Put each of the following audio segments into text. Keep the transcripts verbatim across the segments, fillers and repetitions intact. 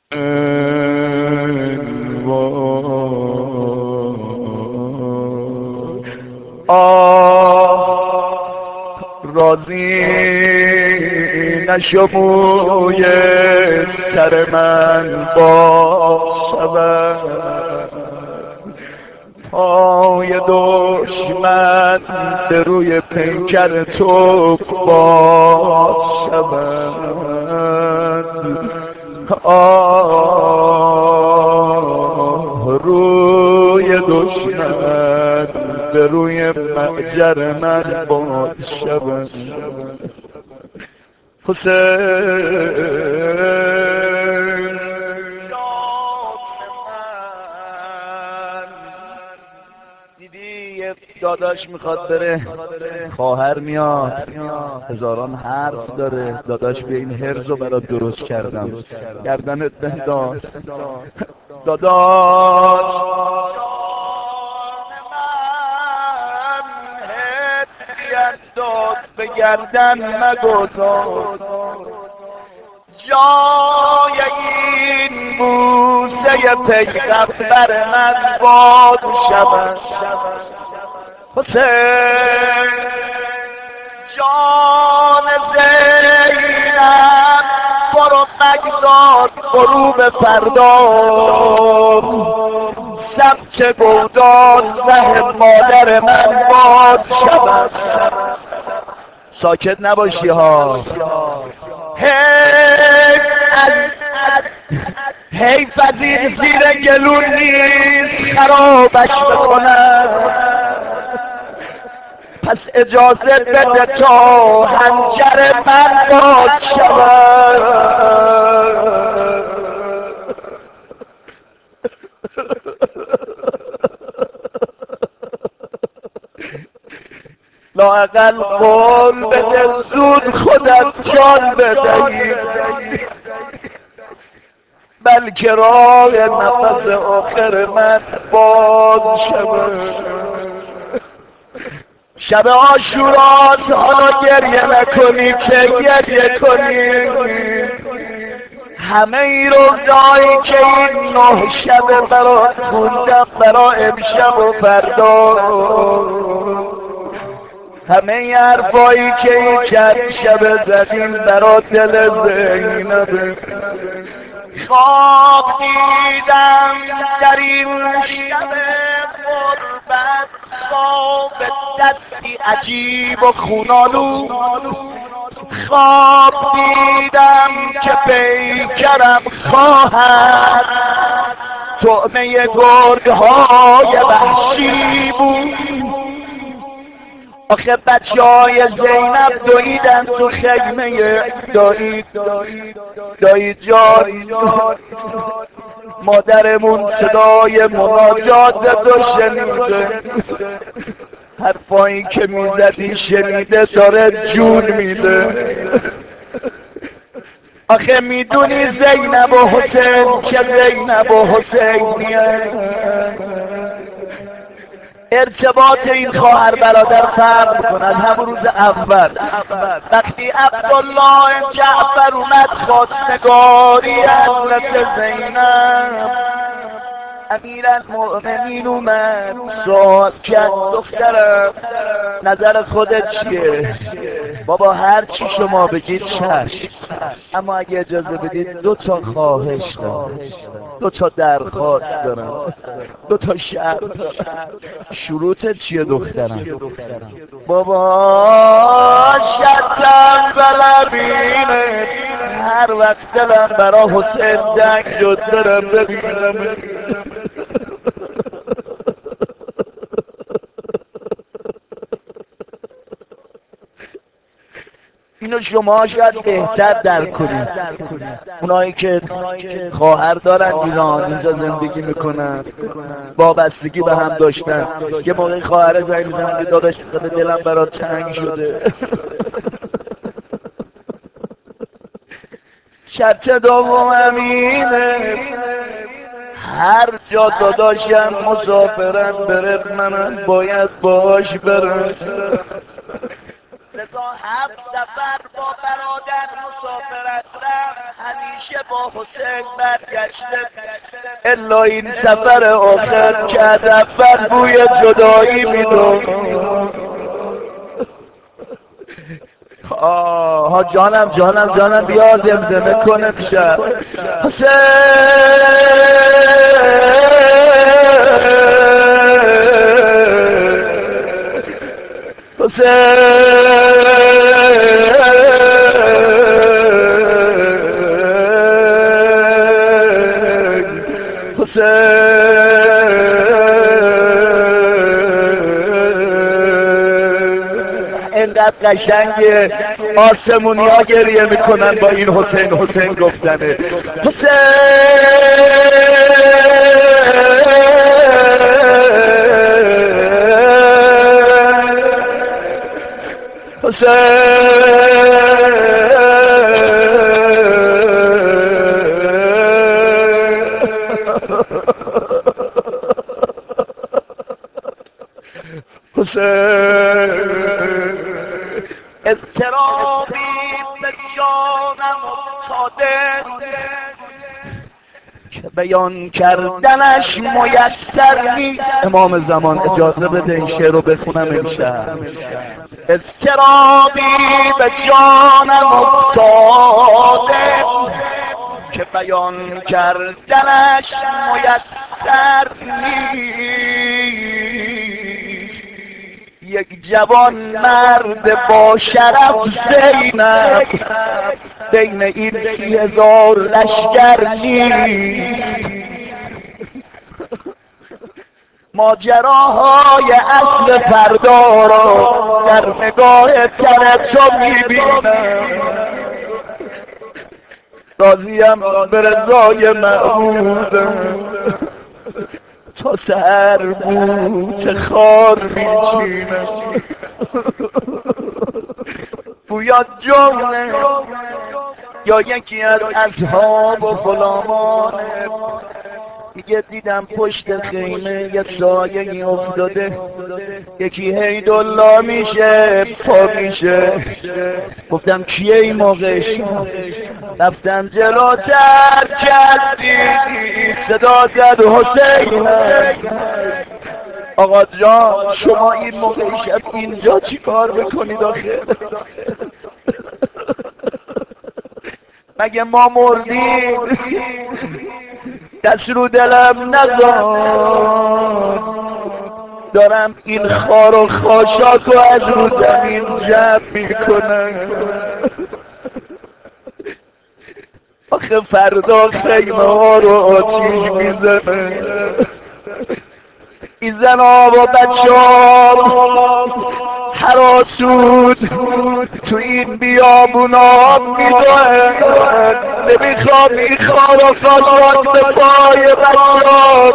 آه راضی نشو موی سر من باز شود، پای دشمن به روی پیکر تو باز شود. آه روی دشمن به روی محجر من باز شود. حسین دیدی یه داداش میخواد بره، خواهر میاد هزاران حرف داره، داداش به این هرزو برات درست کردم، گردنت بنداز داداش. داد به گردن مگذار، جای این بوسه پیغمبر من باد شود. حسین جان زینب برو مگذار غروب فردا، سبچه گودان زه مادر من باد شود. ساکت نباشی ها، حیف از حیف از این زیر گلون نیست خرابش بکنم، پس اجازه بده تا حنجر من باد شود. لااقل قول بده زود خودت جان بدهی، بلکه راه نفس آخر من باز شود. شب عاشوراست حالا گریه نکنی که گریه کنی، همه ای روزایی که این نه شب برات خوندم برا امشب و فردا، همه ای حرفایی که این چند شب زدیم برا دل زینب. خواب دیدم در این شب غربت، خواب دستی عجیب و خونالو، خواب دیدم که پیکرم خواهد طعمه گرگ‌های وحشی بود. آخه بچه های زینب دویدن تو خیمه دایی دایی جان، مادرمون صدای مناجات تو شنیده، حرفایی که میزدی شنیده داره جون میده. آخه میدونی زینب و حسین که زینب و حسینیه، ارتباط این خواهر برادر فرق میکنه از همون روز اول. وقتی عبدالله جعفر اومد خواستگاری حضرت زینب، امیرالمؤمنین اومد سوال کرد دخترم نظر خودت چیه؟ بابا هر چی شما بگید چشم، اما اگه اجازه بدید دو تا خواهش دارم، دو تا درخواست دارم، دو تا شرط دارم. شروطت چیه دخترم؟ بابا شرطم بلبینه، هر وقت دلم برا حسین دنگ شد دارم ببینم. اینو شما شاید بهتر درک کنید، اونایی که خواهر دارن ایران اینجا زندگی میکنن، وابستگی به هم داشتن، یه موقعی خواهر زنگ میزنن که داداش دلم برات تنگ شده. شرط دوم امینه، هر جا داداشم مسافرت بره منم باید باش برم. رضا هفت سفر با برادر مسافرت رفت، همیشه با حسین برگشته الا این سفر آخر که از اول بوی جدایی میدون. آها جانم جانم جانم بیا زمزمه کنه شب حسین اینقدر قشنگه آسمونی ها گریه میکنن با این حسین حسین گفتنه. اضطرابی به جانم افتاده که بیان کردنش میسر نیست. امام زمان اجازه بده این شعر رو بخونم امشب. اضطرابی به جانم افتاده که بیان کردنش میسر نیست. یک جوان مرد با شرف زینب بین این سی هزار لشکر نیست. ماجراهای اصل فردا را در نگاه تن تو میبینم. راضیم به رضای معبودم تا سحر بوت خار میچینم. بویا جمله یا یکی از اصحاب و غلامانه میگه دیدم پشت خیمه یه سایه افتاده یکی هیدالله میشه پا میشه. گفتم کیه این موقعش؟ رفتم جلوتر کردی صدا زد حسین. آقا جان شما این موقع شب اینجا چی کار بکنید آخه؟ مگه ما مردیم؟ دست رو دلم نذار دارم این خار و خاشاکو از رو زمین جمع میکنم. آخه فردا خیمه ها رو آتیش میزنه. این زن ها و بچه ها هراسود تو این بیابونا میدوه. نمیخوام این خار و خاشاک به پای بچه ها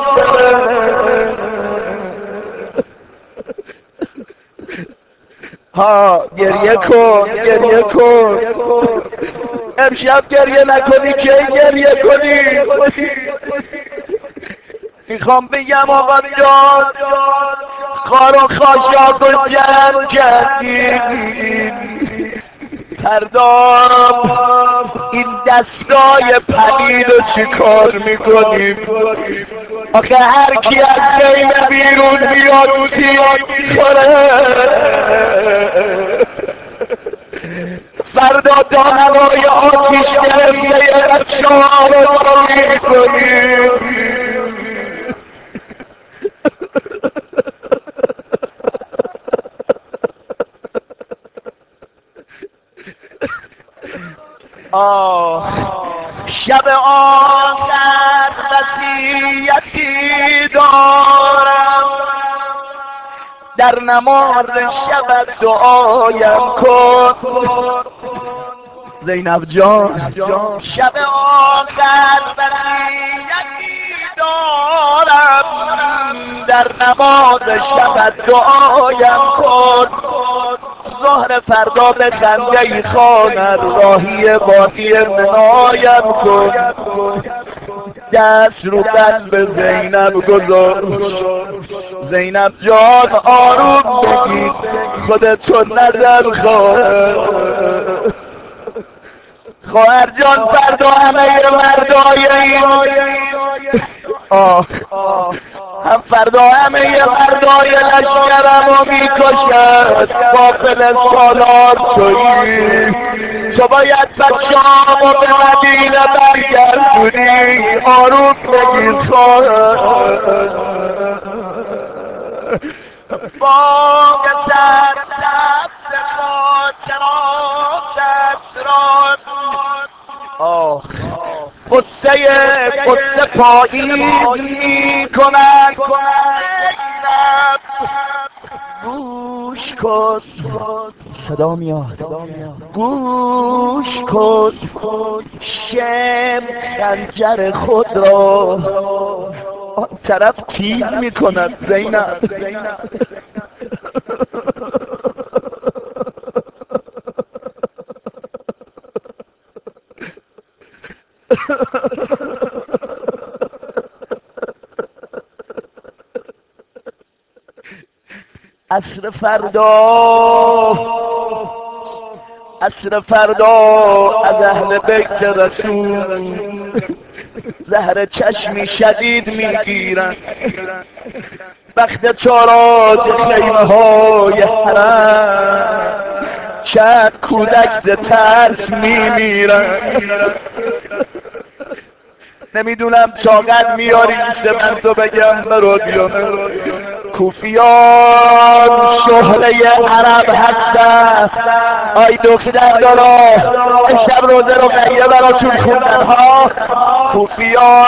ها. گریه کن گریه کن امشب گریه نکنی که گریه کنی. میخوام بگم آقا جان خار و خاشاک و جمع کردیم فردا این دستای پلید رو چی کار میکنیم؟ آخه هر کی از خیمه بیرون بیاد سیاد میخوره. فردا دانوای آتیش گرفته بچه ها رو کاری میکنیم. آه شب آخر وصیتی دارم در نماز شب دعایم کن. زینب جان شب آخر وصیتی دارم در نماز شب دعایم کن. ظهر فردا به خنده ای خواند راهی وادی منایم کن. دست رو قلب زینب گذار زینب جان آروم بگیر خودتو نظر خواه. خواهر جان فردا همه مردای آه هم فردا همه مردای لشکرمو میکشد قافل سالار تویی تو باید بچه‌هامو به مدینه برگردونی آروم بگیر خواهر باغ سر سبز خاطرات اسرار آه قصه قصه پاییز میکنن گوش کن صدا میاد گوش کن شم خنجر خود را آن طرف تیز میکند زینب عصر فردا عصر فردا از اهل بیت رسول زهر چشمی شدید میگیرن بخت تاراج خیمه های حرم چند کودک ز ترس میمیرن نمیدونم طاقت میاری سه من تو بگم به رادیو کوفیان شهره عرب هستن آی دختر دارا امشب روزه رو قیه براتون خوندن ها کوفیان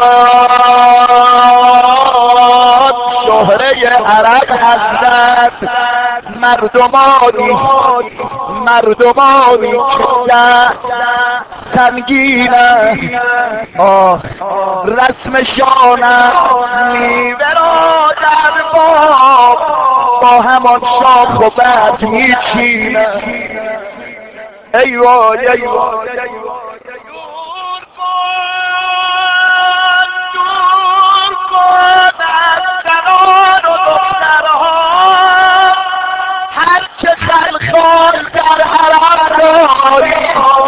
شهره عرب هستن مردمانی مردمانی که سنگینه آه رسمشانه میوه را در باغ با همان شاخ و برگ میچینه ای وای ای وای دور کن دور کن از زنان و دخترها هر چه خلخال در حرم داری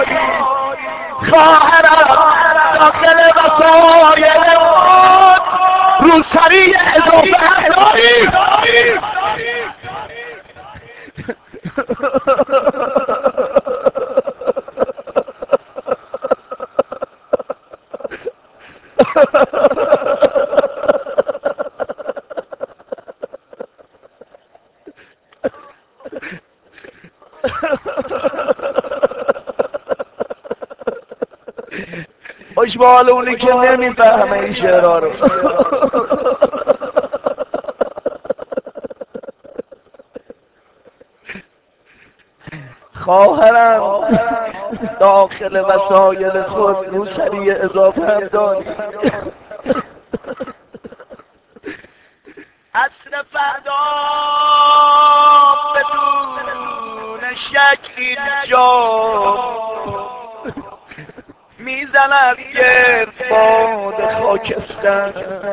خواهرم داخل وسایل خود روسری اضافه هم داری خوش به حال اونی که نمیفهمه این شعرها رو خواهرم داخل وسایل خود روسری اضافه هم داری عصر فردا بدون شک اینجا میزند گرد باد خاکستر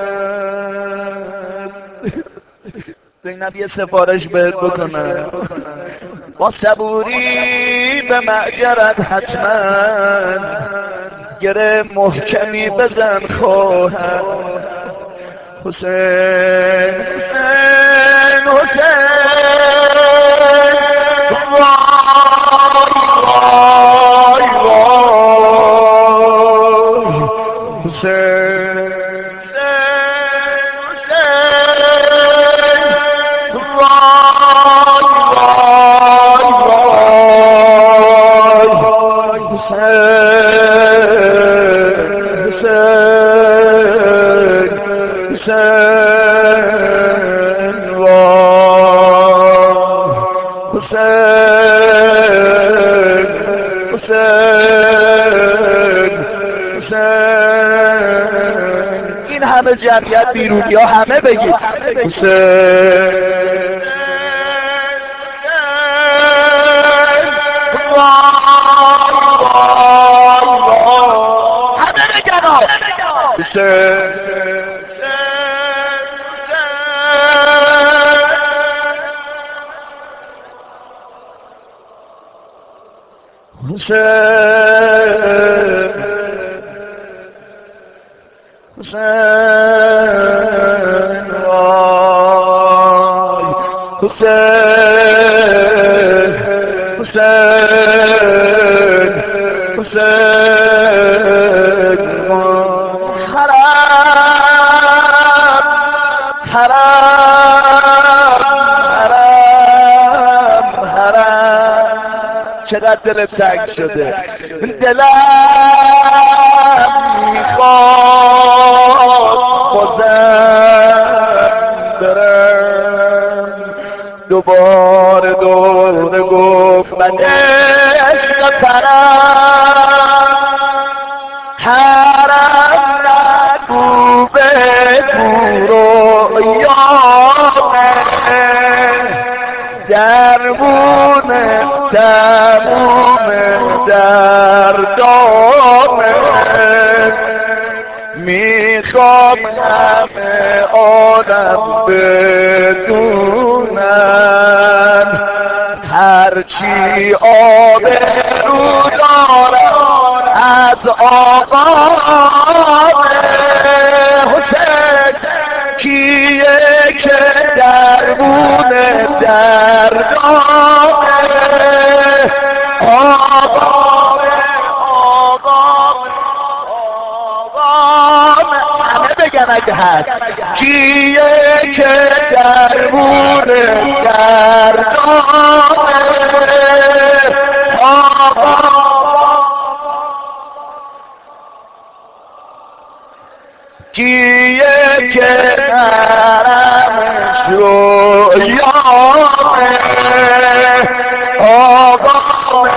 زینب یه سفارش بهت بکنه با صبوری به معجرت حتما گره محکمی بزن خواهر حسین حسین حسین وای وای وای حسین این همه جمعیت بیرونی ها همه بگید حسین همه بگن حسین حسین حسین وای حسین حسین حسین وای حرام حرام حرام چقدر دل تنگ شده دلم میخواد بازم برم دوباره دوره گفت من عشق پرم حرم نگو بگو رویامه درمونه تموم دردامه میخوام همه آدم بدونن هرچی آبرو دارم از آقامه حسین کیه که درمونه دردامه آقامه آقامه آقامه همه بگن اگه هست کیه که درمونه دردامه کیه که درمش رویامه آقامه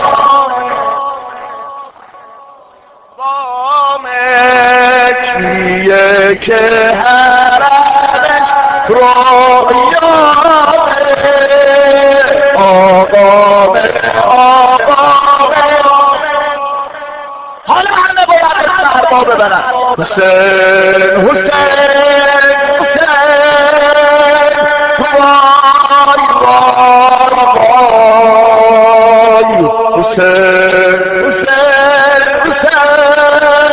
کیه که حرمش رویامه آقامه آقامه حالا همه باید اسم ارباب ببرن حسین حسین حسین وای وای وای حسین حسین حسین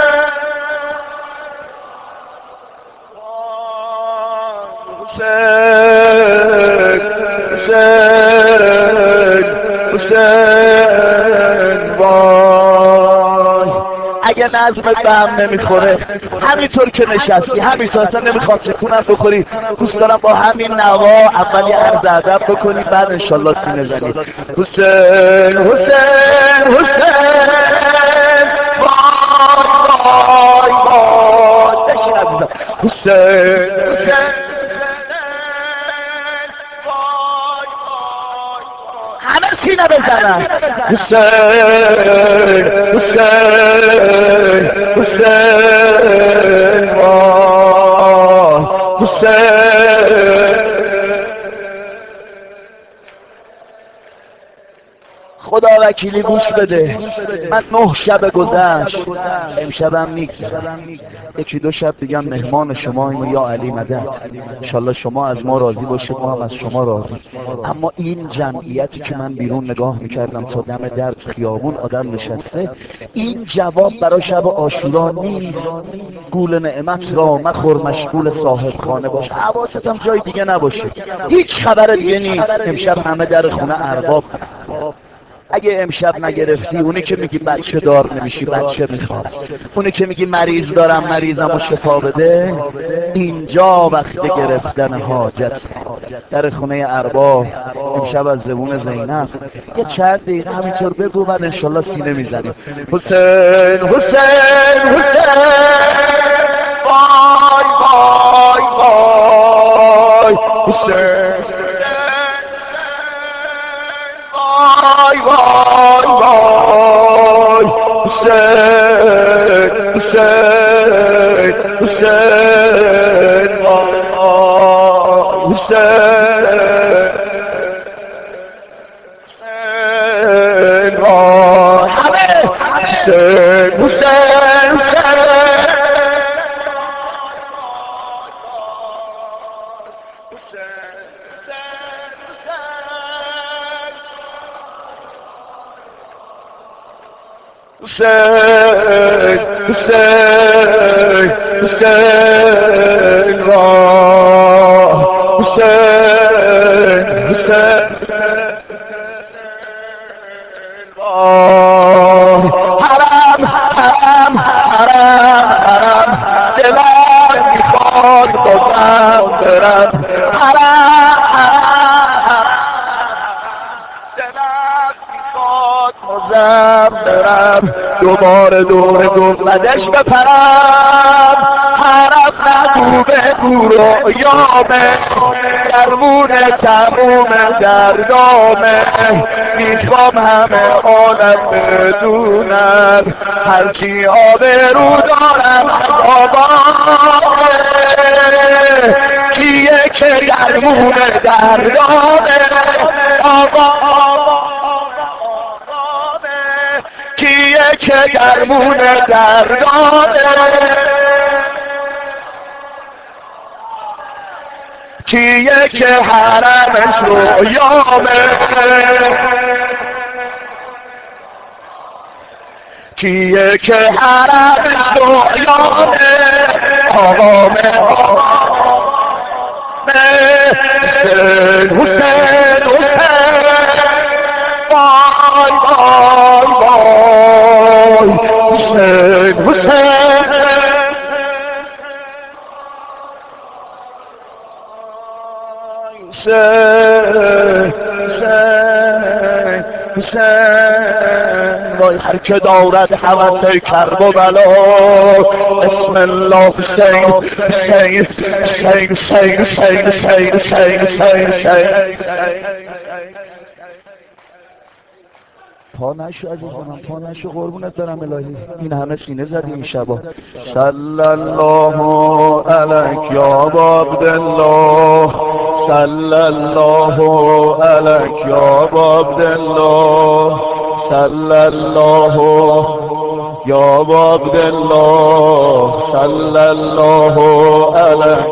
حسین حسین وای اگه نظمت به هم نمیخوره همینطور که نشستی همینطور اصلا نمیخوام تکونم بخوری دوست دارم با همین نوا اول یه عرض ادب بکنی بعد انشالله سینه زنی حسین حسین حسین وای وای وای بشین عزیزم حسین حسین همه سینه بزنن حسین حسین حسین وای حسین خدا وکیلی گوش بده من نه شب گذشت امشبم میگذرم یکی دو شب دیگه مهمان شماییم و یا علی مدد انشالله شما از ما راضی باشید ما هم از شما راضی اما این جمعیتی که من بیرون نگاه میکردم تا دم در خیابون آدم نشسته این جواب برای شب عاشورا نیست گول نعمت را مخور مشغول صاحب خانه باش حواست هم جای دیگه نباشه هیچ خبر دیگه نیست امشب همه در خونه ارباب اگه امشب نگرفتی اونی که میگی بچه دار نمیشی بچه میخواد اونی که میگی مریض دارم مریضم و شفا بده اینجا وقت گرفتن حاجت در خونه ارباب امشب از زبون زینب یه چند دقیقه همینطور بگو بعد انشالله سینه میزنیم حسین حسین حسین وای وای وای حسین وای وای وای حسین حسین حسین وای حسین وای همه حسین حسین حسین حسین حسین حسین را حسین حسین را حرم حرم حرم حرم دلم میخواد بازم برم حرم حرم دلم میخواد بازم برم دوباره دور گفتش بپرم حرم نگو بگو رویامه درمون تموم دردامه میخوام همه عالم بدونن هرچی آبرو دارم از آبامه کیه که درمون دردامه آبامه کیه که درمون دردامه کیه که حرمش رویامه کیه که حرمش رویامه آقامه آقامه حسین حسین حسین وای وای وای حسین حسین حسین حسین حسین وای هر که دارد حوث کرب و بلا بسم الله حسین حسین حسین حسین حسین حسین حسین حسین پا نشو عزیزم پا نشو قربونت برم الهی این همه سینه زدی این شبا صلی الله علیک یا عبدالله صلی الله علیک یا عبدالله صلی الله یا عبدالله صلی الله علیک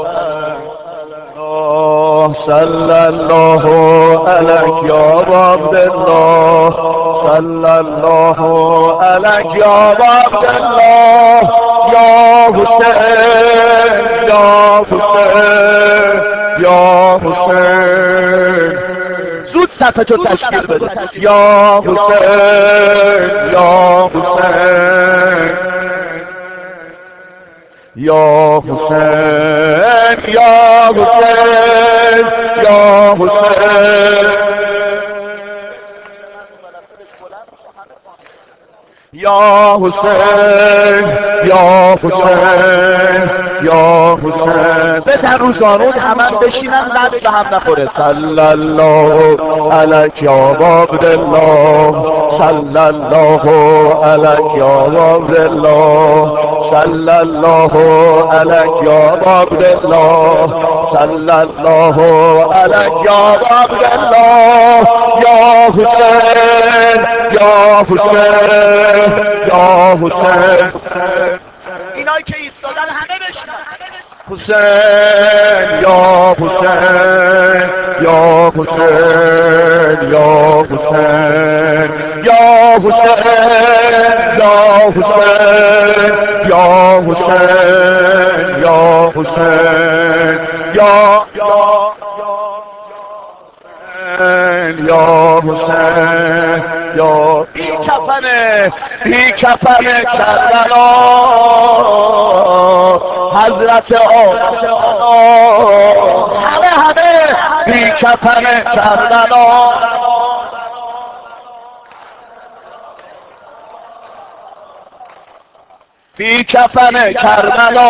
صلی الله علیک یا عبدالله صلی الله علیک یا عبدالله یا حسین یا حسین یا حسین زود صفحه رو تشکیل بده یا حسین یا حسین یا حسین یا حسین یا حسین یا حسین یا حسین یا حسین بزن رو زانون همه بشینن دست به هم نخوره صلی الله علیک یا عبدالله صلی الله علیک یا عبدالله صلی الله علیک یا عبدالله صلی الله علیک یا عبدالله یا حسین یا حسین یا حسین اینایی که ایستادن همه بشنن حسین یا حسین یا حسین یا حسین یا حسین یا حسین یا حسین یا حسین یا یا حسین یا بی کفنه بی کفنه کربلا حضرت آقا همه همه بی کفنه کربلا بی کفن کربلا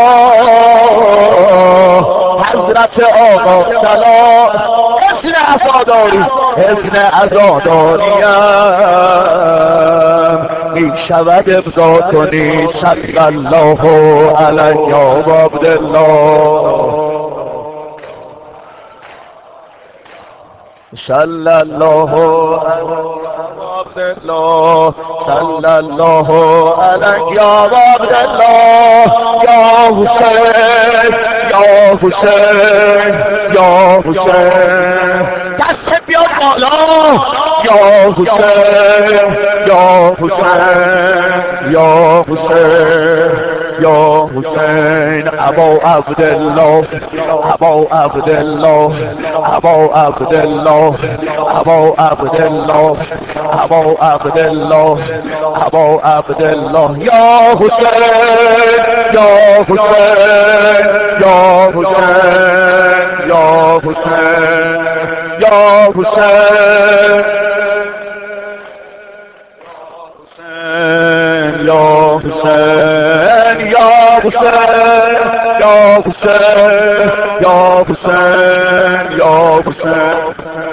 حضرت آقا سلام حسن عزاداری حسن عزاداریم می شود ابضا کنی صلی الله علیه یا عبدالله صلی الله عبدالله صلی الله علیه یا عبدالله یا حسین یا حسین یا حسین دست بیاد بالا یا حسین یا حسین یا حسین یا حسین ابا عبدالله ابا عبدالله ابا عبدالله ابا عبدالله ابا عبدالله ابا عبدالله یا حسین یا حسین یا حسین یا حسین یا حسین یا حسین یا حسین یا حسین یا حسین یا حسین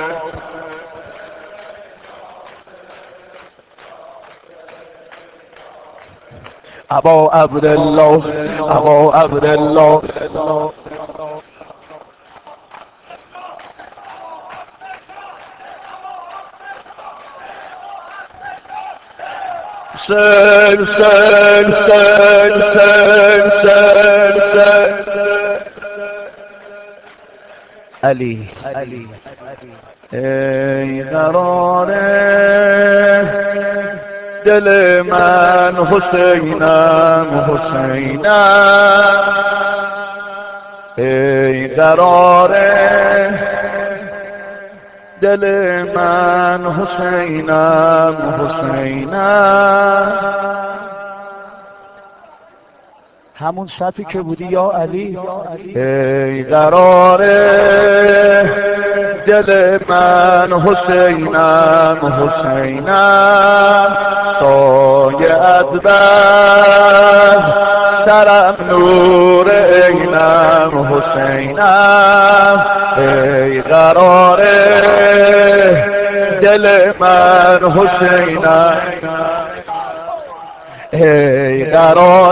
ابا عبدالله ابا عبدالله حسین حسین حسین حسین حسین علی ای قرار دل من حسینم حسینم ای قرار دل من حسینم حسینم همون صفی که بودی یا علی ای قرار دل من حسینم حسینم سایه‌ات بر سرم نور عینم حسینم ای قرار دل من حسینم ای قرار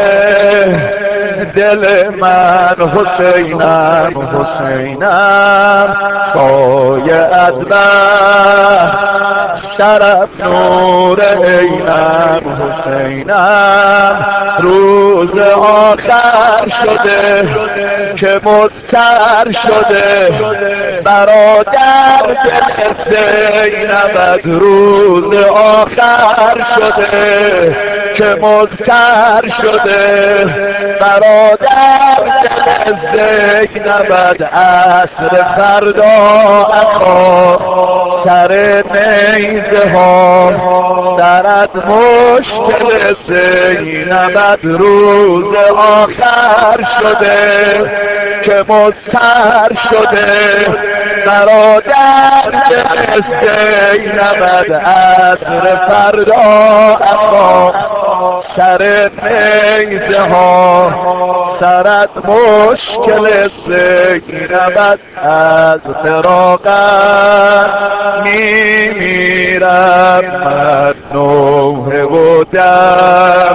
دل من حسینم حسینم سایه‌ات بر سرم نور عینم حسینم روز آخر شده که مضطر شده برادر دل زینبت روز آخر شده که مضطر شده برادر دل زینبت عصر فردا اخا سر نیزه ها سرت مشکل زینبت روز آخر شده که مضطر شده برادر دل زینبت عصر فردا اخا سر نیزه ها سرت مشکل زینبت از فراقت میمیرم من نوحه و دم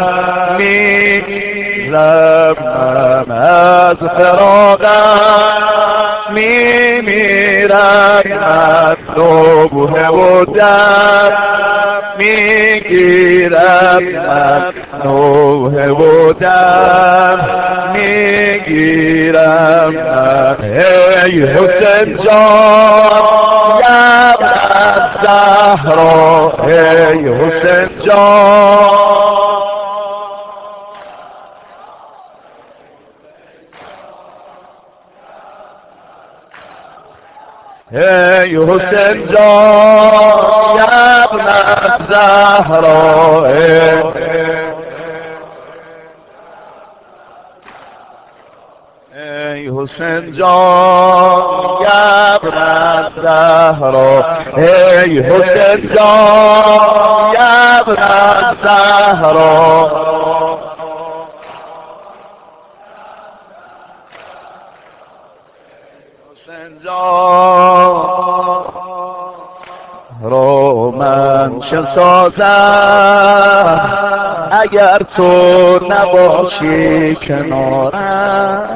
میمیرم من از فراقت میمیرم من نوحه و دم میگیرم من نوحه و دم میگیرم من ای حسین جان ابن الزهرا ای حسین جان ای حسین جان ابن الزهرا ای حسین جان ابن الزهرا ای حسین جان ابن الزهرا حسین جان رو من چه سازم اگر تو نباشی کنارم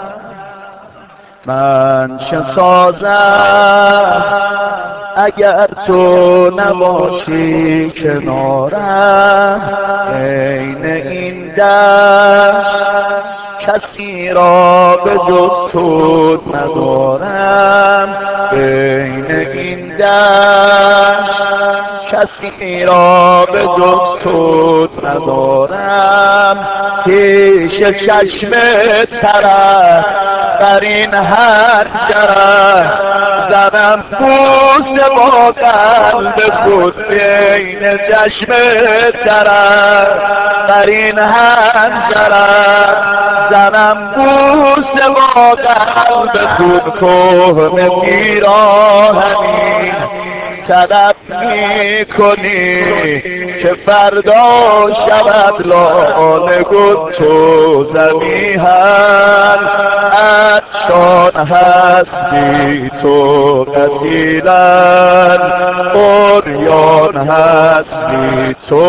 من چه سازم اگر تو نباشی کنارم عین این دشت کسی را به جز تو ندارم بین این دشت کسی را به جز تو ندارم، پیش چشم ترت بر این حنجره زنم بوسه با قلب خود بین چشم ترت بر این حنجره زنم بوسه با قلب خود کهنه پیراهنی طلب می کنی که فردا شود لاله گل تو زمیهن عطشان هستی تو قتیلن عریان هستی تو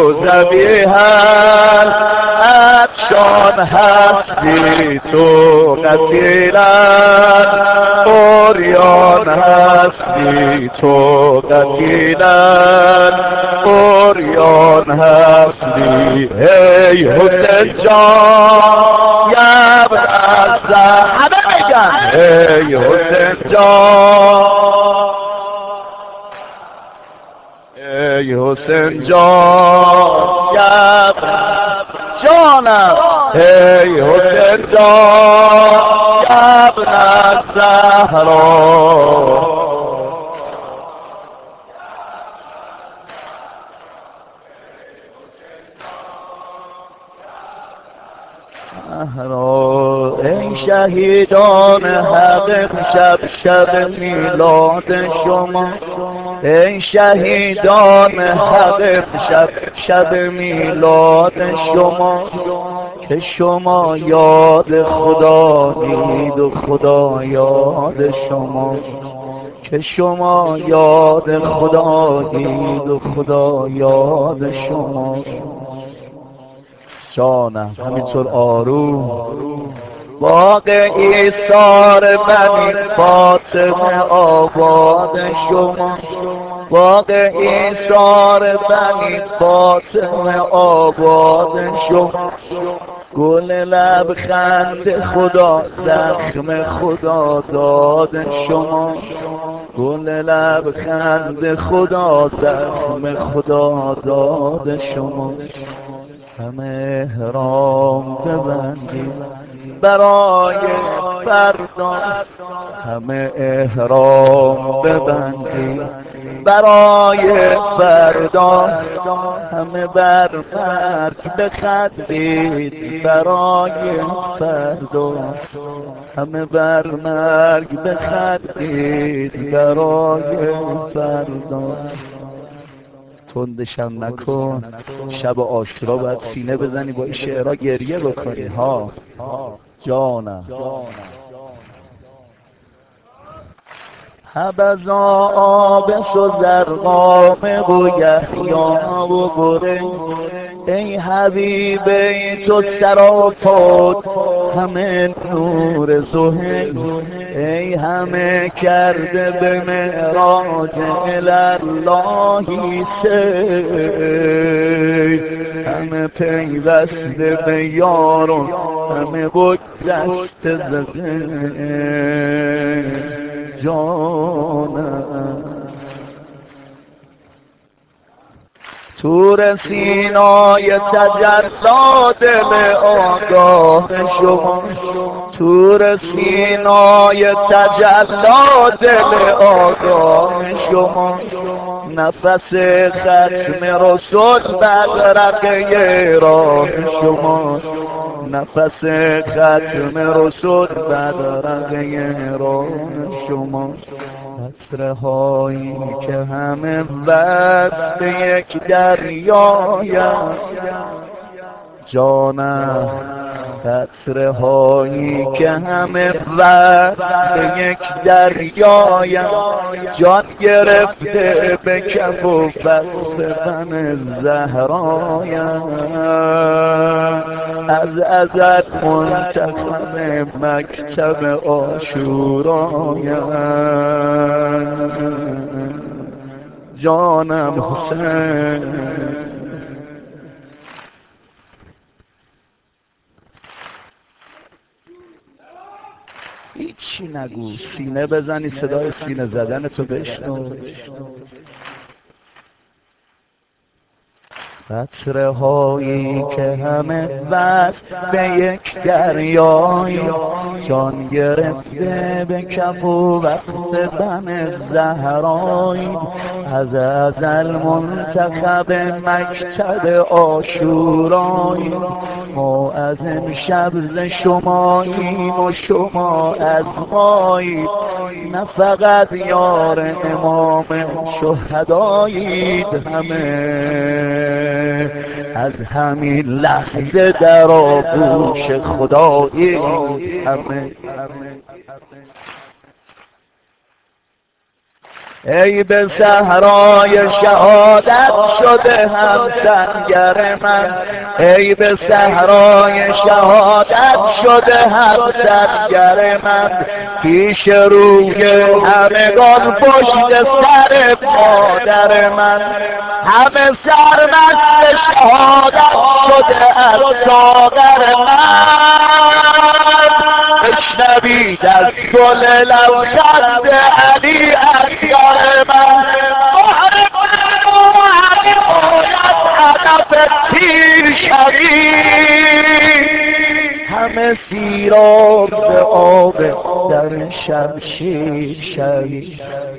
ذبیحن عطشان هستی تو قتیلن عریان هستی تو قتیلن عریان هستی ای حسین جان یبن الزهر همه میگن ای حسین جان ای حسین جان یبن جانم ای حسین جان یبن الزهرا ای شهیدان حق شب شب میلاد شما ای شهیدان حق شب شب میلاد شما که شما یاد خدا دید و خدا یاد شما که شما یاد خدا دید و خدا یاد شما جانم همینطور آروم باغ ایثار بنی فاطمه آباد شما باغ ایثار بنی فاطمه آباد شما گل لبخند خدا زخم خدا داد شما گل لبخند خدا زخم خدا داد شما همه احرام ببندید برای فردا همه احرام ببندید برای فردا همه بر مرگ بخندید برای فردا همه بر مرگ بخندید برای فردا تندشم نکن شب عاشورا باید سینه بزنی با این شعرها گریه بکنی ها جانم حبذا آبس و زرقام و یحیی و بره ای حبیب ای تو سراپات همه نور زهی ای همه کرده به معراج الاللهی سی همه پیوسته به یارون همه بگذشته زده جانم تور سینای تجلا دل آگاه شما تور سینای تجلا دل آگاه شما نفس ختم رسول بدرقه راه شما نفس ختم رسول بدرقه راه شما قطره هایی که همه وقت یک دریایم جانم قطره هایی که همه وقت یک دریایم جان گرفته به کف و بست من زهرایم از ازت منتخب مکتب عاشورایم جانم حسین هیچی نگو سینه بزنی صدای سینه زدن تو بشنو قطره هایی که همه وصل به یک دریایی، جان گرفته به کف و وقت بم زهرایی، از ازل منتخب مکتب عاشورایی، ما از امشب ز شماییم و شما از مایید، نه فقط یار امام شهدایید، همه از همین لحظه در آغوش خدایید، همه. ای به صحرای شهادت شده هم سنگر من، ای به صحرای شهادت شده هم سنگر من، پیش روی همگان پشت سر مادر من، همه سرمست شهادت شده از ساغر من، بشنوید از گل لبخند علی اصغر من، مهر من و علی باید هدف تیر شوید، همه سیراب به آب در شمشیر شوید.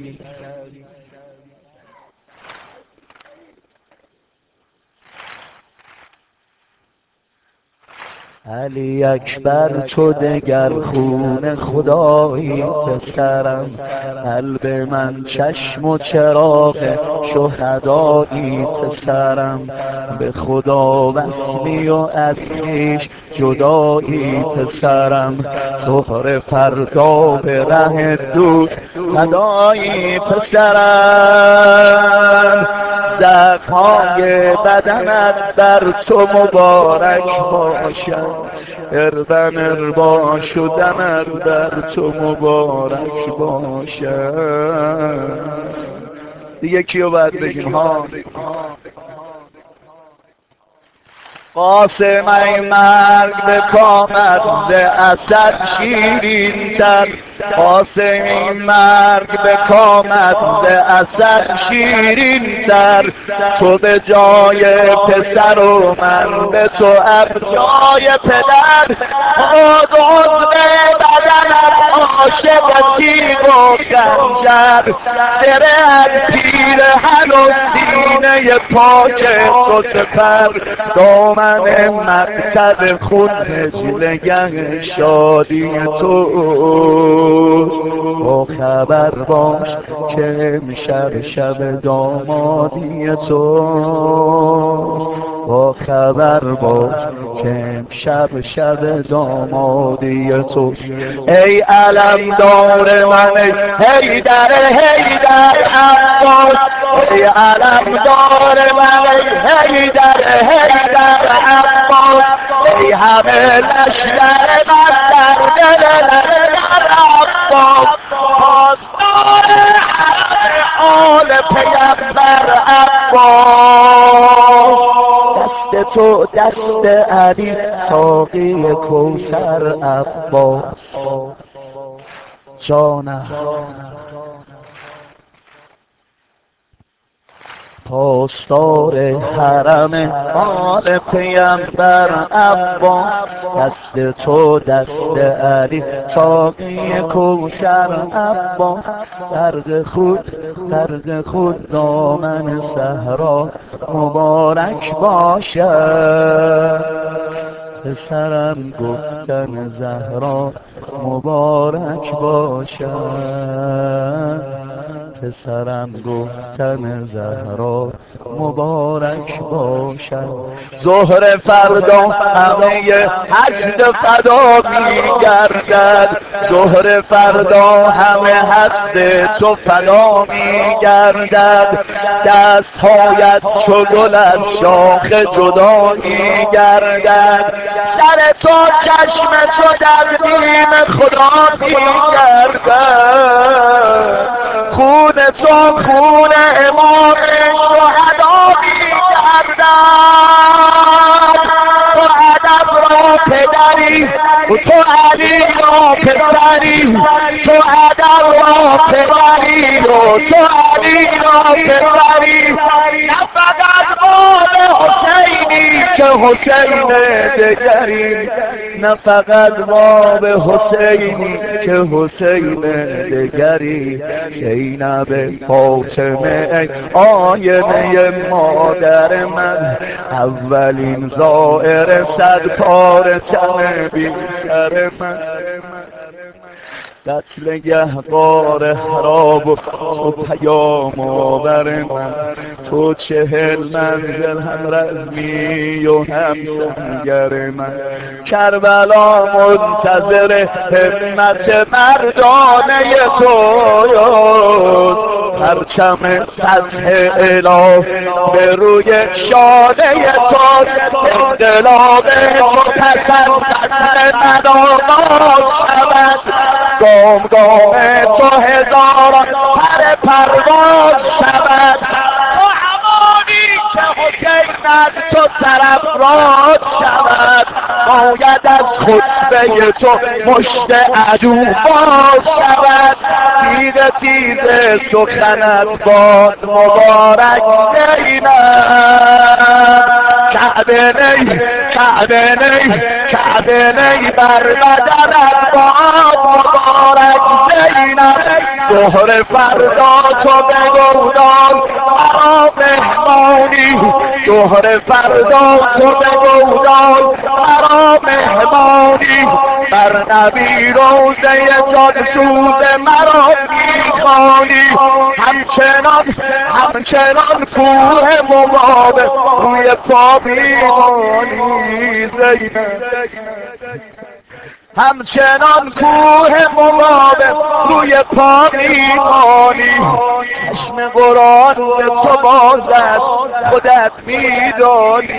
علی اکبر تو دگر خون خدایی پسرم، قلب من چشم و چراغ شهدایی پسرم، به خدا وصلی و از خویش جدایی پسرم، ظهر فردا به ره دوست فدایی پسرم، زخم‌های بدنت بر تو مبارک باشد، اربن اربا شدنت بر تو مبارک باشد. دیگه کیو باید بگیم ها؟ قاسم ای مرگ به کامت ز اسد شیرین تر، قاسم ای مرگ به کامت ز اسد شیرین تر، تو به جای پسر و من به تو اب جای پدر، خود عضو بدنت عاشق تیغ و خنجر، درهت پیرهن و سینه پاک تو سپر، دامن مقصد خود نجلگه شادی تو، با خبر باش که امشب شب دامادی تو، با خبر باش که امشب شب دامادی تو. ای علم دار من ای در ای در عباس، ای علم دار من ای در ای در عباس، ای همه لشکر من در دل لشکر عباس، پاسدار حرم آل پیغمبر عباس، دست تو دست علی ساقی کوثر عباس، جانم پاسدار حرم آل پیغمبر عباس، دست تو دست علی ساقی کوثر عباس، درد خود درد خود دامن صحرا مبارک باشد، پسرم گفتن زهرا مبارک باشد، پسرم گفتن زهرا مبارک باشد. ظهر فردا همه حشد فدا میگردد، ظهر فردا همه حشد تو فدا میگردد، دستهایت چو گل از شاخ جدا میگردد، سر تو چشم تو در بیم خدا میگردد، خون تو خون امام شهدا میگردد، تو ادب را پدری و تو علی علی را پسری تو ادب را پسری و تو علی را پسری نه فقط مال حسینی که حسین دگری نه فقط ما به حسینی که حسین دگری زینب فاطمه ای آینه مادر من اولین زائر صد پاره تن بی سر من قتل گهوار خراب و تو پیام آور من تو چهل منزل هم رزمی و هم سنگر من کربلا منتظر همت مردانه توست پرچم سطح اله به روی شانه تو انقلاب تو پسند قتل من آغاز شود گام گام تو هزاران پر پرواز شود تو همانی که حسین از تو سرافراز شود باید از خطبه تو مشت عدو باز شود تیغ تیز سخنت باد مبارک زینب کعبه نی کعبه نی کعبه نی بر بدنت باد مبارک زینب ظهر فردا تو بگودان مرا مهمانی ظهر فردا تو بگودان مرا مهمانی بر نبی روزه جانسوز مرا میخوانی همچنان همچنان کوه مواب روی پا میمانی زینب همچنان کوه مواب روی پا میمانی چشم قرآن به تو باز است خودت میدانی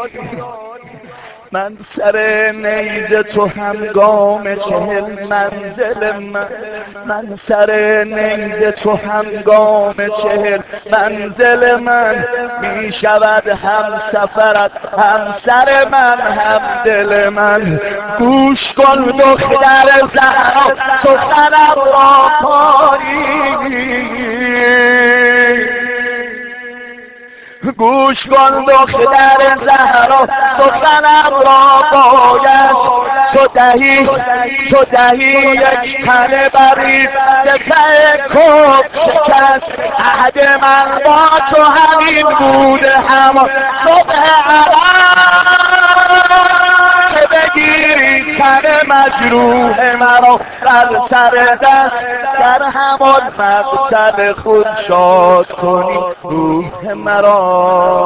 من سر نیزه تو هنگام چهل منزل من من سر نیزه تو هنگام چهل منزل من می شود هم سفرت هم سر من هم دل من گوش کن دختر زهرا سخنم را پاری گوش کن دختر زهرا سخنم را باید تو دهی تو دهی یک تن برید ته کب شکست عهد من با تو همین بوده همان صبح عرب که بگیری تن مجروح مرا بر سر دست در همان مقتل خود شاد کنی روح مرا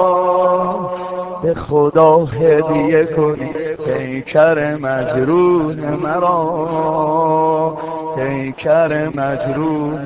به خدا هدیه کنی پیکر مجروح مرا پیکر مجروح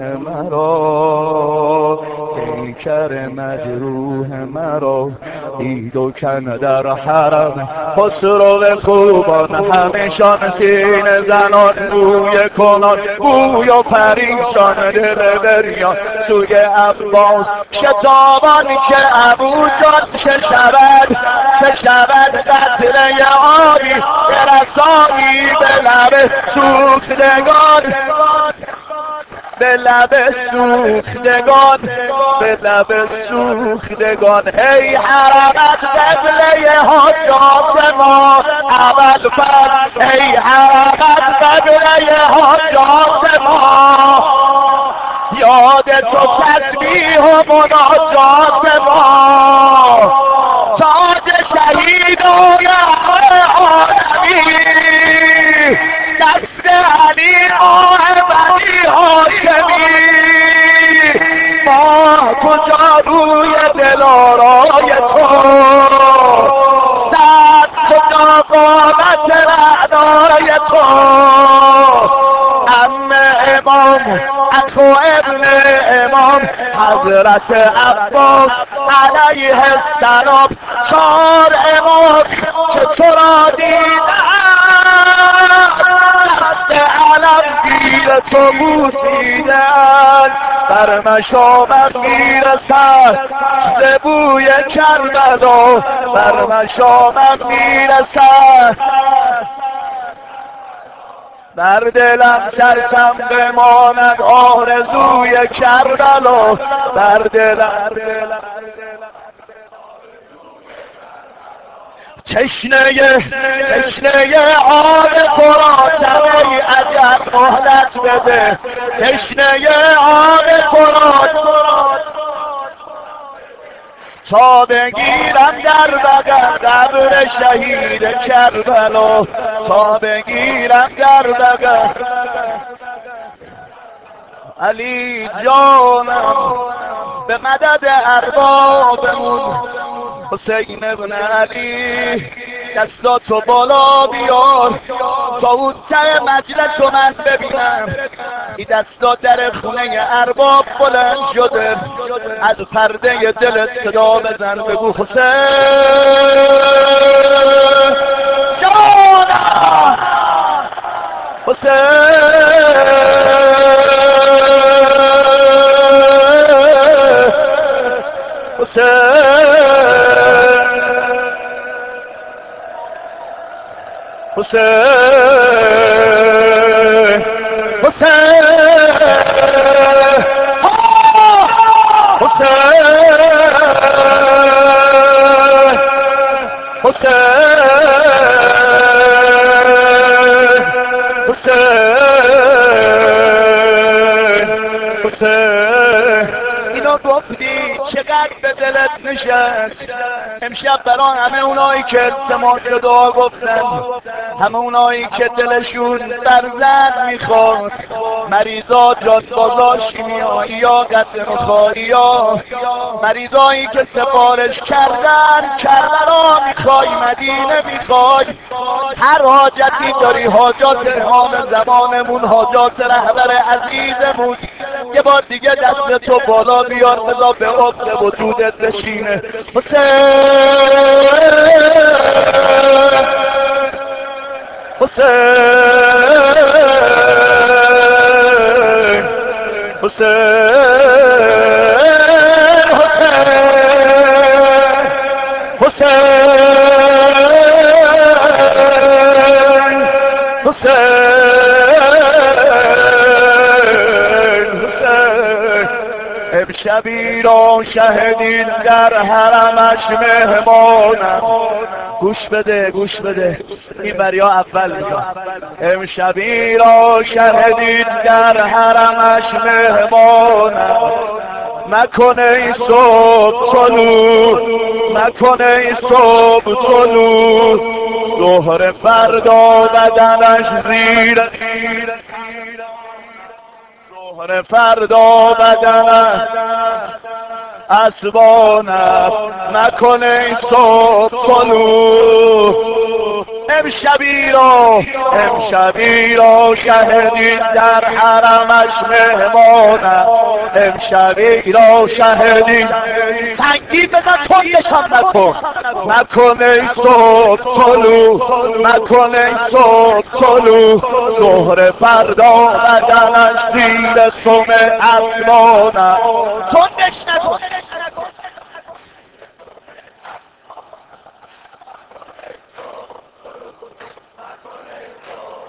مرا پیکر مجروح مرا دید و کن در حرم خسرو خوبان همیشان سینه زنان بوی کنان بوی و پریشان دل دریا سوی عباس شتابان که ابو جان چه شود چه شود قطره آبی برسانی به لب سوختگان به لب سوختگان به لب سوختگان ای حرمت قبله حاجات ما اول فرد ای حرمت قبله حاجات ما یاد تو تسبیح و مناجات ما تاج شهیدان عالمی دست علی آه بنی هاشمی ما کجا روی دلارای تو صد کجا قامت رعنای تو ام امام اخو ابن امام حضرت عباس علیه السلام چار امام که تو را دیدن علم گیر تو بوسیدن بر مشامت میرسد ز بوی کربلا بر مشامت میرسد در دلم ترسم بماند آرزوی کربلا، در دلم تشنه تشنه آب فراتم ای عجب مهلت بده، تشنه آب فرات تا بگیرم در بغل قبر شهید کربلا، تا بگیرم در بغل علی جانم به مدد اربابمون حسین ابن علی، دستاتو بالا بیار تا اون ته مجلس رو من ببینم. این دستا در خونه ارباب بلند شده، از پرده دلت صدا بزن بگو حسین جانم، حسین حسین حسین حسین حسین حسین اینو گفتی چقدر به دلت نشست امشب برای همه اونایی که التماس دعا گفتن، همه اونایی که دلشون برزن میخواد، مریضا جادبازا شیمیایی یا قطع مخاری یا مریضایی که سفارش کردن کربلا میخوای مدینه میخوای، هر حاجتی داری، حاجات امام زمانمون، حاجات رهبر عزیزمون، یه بار دیگه دست تو بالا بیار بذار به عقد وجودت بشینه. حسین حسین حسین حسین حسین حسین امشبی را شهدین در حرمش مهمانم. گوش بده گوش بده این بریا اول میگم. امشبی را شهدین در حرمش مهمانم، مکنه ای صبح طلوع، مکنه ای صبح طلوع، ظهر فردا بدنش زیر، ظهر فردا بدنش اسبانم، مکنه ای صبح طلوع. امشبی را امشبی را شهدین در حرمش مهمانم، امشبی را شهدین سنگی بزن تندشان نکن، مکنه ای صبح طلوع، مکنه ای صبح طلوع، ظهر فردا بدنش زیر سم اسبانم. تندش نکن